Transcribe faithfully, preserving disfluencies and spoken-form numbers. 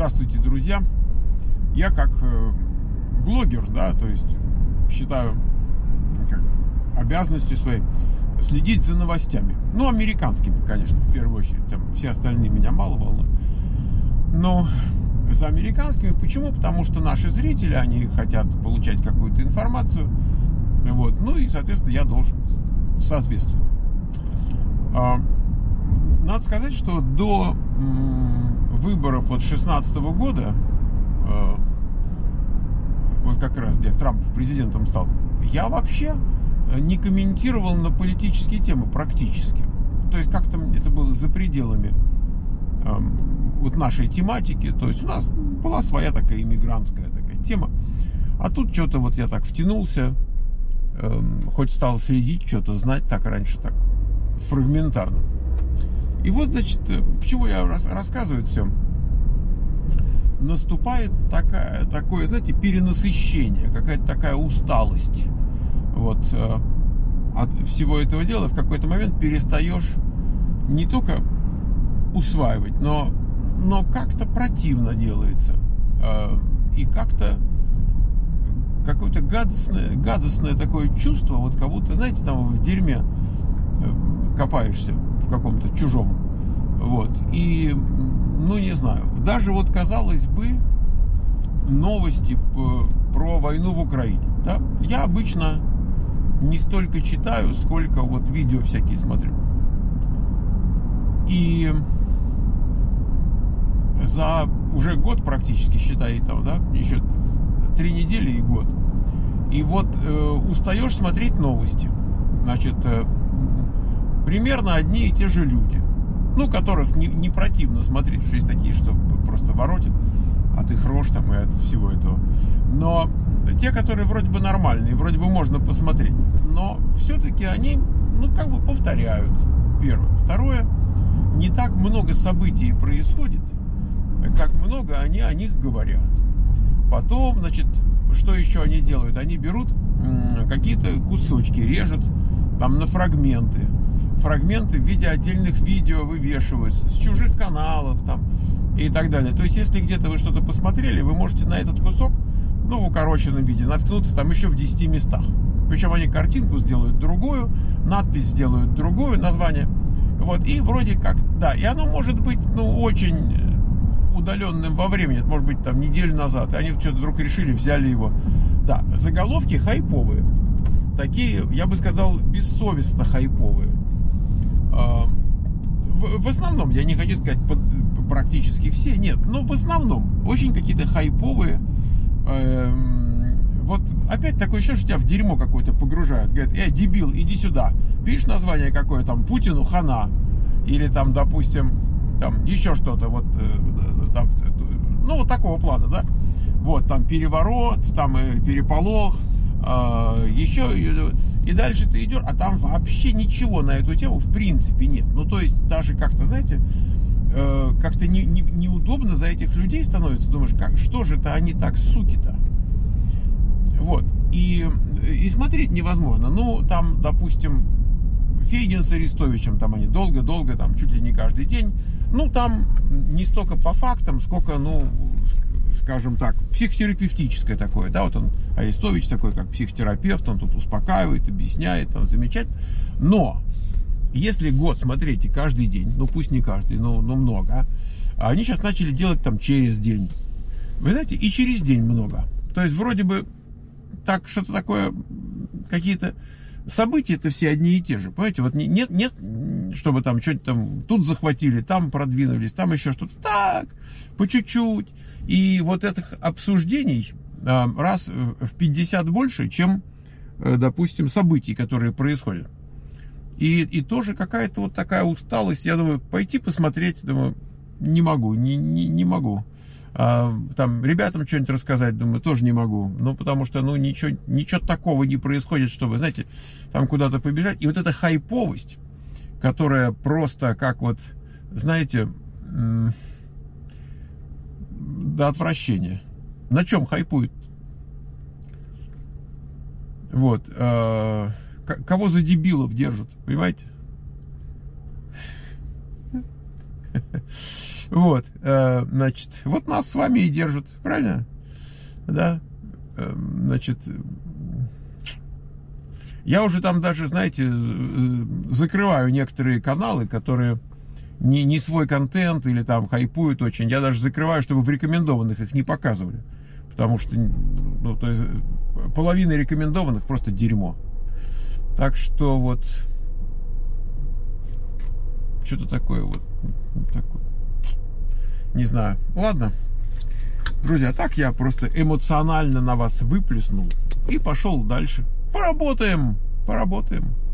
Здравствуйте, друзья. Я как блогер, да, то есть считаю как, обязанностью своей следить за новостями. Ну, американскими, конечно, в первую очередь. Там все остальные меня мало волнуют. Но за американскими. Почему? Потому что наши зрители, они хотят получать какую-то информацию. Вот. Ну и, соответственно, я должен соответствовать. Надо сказать, что до выборов вот шестнадцатого года, вот как раз где Трамп президентом стал, я вообще не комментировал на политические темы практически. То есть как-то это было за пределами вот нашей тематики. То есть у нас была своя такая иммигрантская такая тема. А тут что-то вот я так втянулся, хоть стал следить, что-то знать так раньше, так фрагментарно. И вот, значит, почему я рассказываю все? Наступает такая, такое, знаете, перенасыщение, какая-то такая усталость вот, от всего этого дела. В какой-то момент перестаешь не только усваивать, но, но как-то противно делается. И как-то какое-то гадостное, гадостное такое чувство, вот как будто, знаете, там в дерьме копаешься в каком-то чужом. Вот. И, ну, не знаю. Даже вот, казалось бы, новости про войну в Украине. Да? Я обычно не столько читаю, сколько вот видео всякие смотрю. И за уже год практически, считай, там, да, еще три недели и год. И вот э, устаешь смотреть новости. Значит, э, примерно одни и те же люди. Ну, которых не, не противно смотреть, потому что есть такие, что просто воротят от их рожь там и от всего этого. Но те, которые вроде бы нормальные, вроде бы можно посмотреть, но все-таки они, ну, как бы повторяются. Первое. Второе, не так много событий происходит, как много они о них говорят. Потом, значит, что еще они делают? Они берут какие-то кусочки, режут там на фрагменты. Фрагменты в виде отдельных видео вывешивают с чужих каналов там и так далее. То есть, если где-то вы что-то посмотрели, вы можете на этот кусок, ну, в укороченном виде, наткнуться там еще в десяти местах. Причем они картинку сделают другую, надпись сделают другую, название. Вот, и вроде как, да, и оно может быть, ну, очень удаленным во времени, это может быть там неделю назад, и они что-то вдруг решили, взяли его. Да, заголовки хайповые. Такие, я бы сказал, бессовестно хайповые. В, в основном, я не хочу сказать под, практически все, нет, но в основном очень какие-то хайповые. Э, вот опять такое ощущение, что тебя в дерьмо какое-то погружают. Говорят, эй, дебил, иди сюда. Видишь название какое там? Путину хана. Или там, допустим, там еще что-то. Вот, э, там, ну, вот такого плана, да? Вот, там переворот, там э, переполох. Э, еще... И дальше ты идешь, а там вообще ничего на эту тему в принципе нет. Ну, то есть, даже как-то, знаете, э, как-то не, не, неудобно за этих людей становится. Думаешь, как, что же это они так, суки-то? Вот. И, и смотреть невозможно. Ну, там, допустим, Фейгин с Арестовичем, там они долго-долго, там, чуть ли не каждый день. Ну, там не столько по фактам, сколько, ну, скажем так, психотерапевтическое такое, да, вот он, Арестович такой, как психотерапевт, он тут успокаивает, объясняет, там, замечательно. Но, если год смотреть и каждый день, ну, пусть не каждый, но, но много, а они сейчас начали делать там через день. Вы знаете, и через день много. То есть, вроде бы, так, что-то такое, какие-то события-то все одни и те же, понимаете, вот нет, нет, чтобы там что-то там, тут захватили, там продвинулись, там еще что-то, так, по чуть-чуть. И вот этих обсуждений раз в пятьдесят больше, чем, допустим, событий, которые происходят. И, и тоже какая-то вот такая усталость. Я думаю, пойти посмотреть, думаю, не могу, не, не, не могу. А, там ребятам что-нибудь рассказать, думаю, тоже не могу. Ну, потому что, ну, ничего, ничего такого не происходит, чтобы, знаете, там куда-то побежать. И вот эта хайповость, которая просто как вот, знаете... до отвращения. На чем хайпует? Вот. Э, кого за дебилов держат, понимаете? Вот, э, значит, вот нас с вами и держат, правильно? Да, э, значит, я уже там даже, знаете, закрываю некоторые каналы, которые не, не свой контент или там хайпуют очень. Я даже закрываю, чтобы в рекомендованных их не показывали. Потому что, ну, то есть, половина рекомендованных просто дерьмо. Так что вот, что-то такое вот, такое. Не знаю. Ладно. Друзья, так я просто эмоционально на вас выплеснул и пошел дальше. Поработаем, поработаем.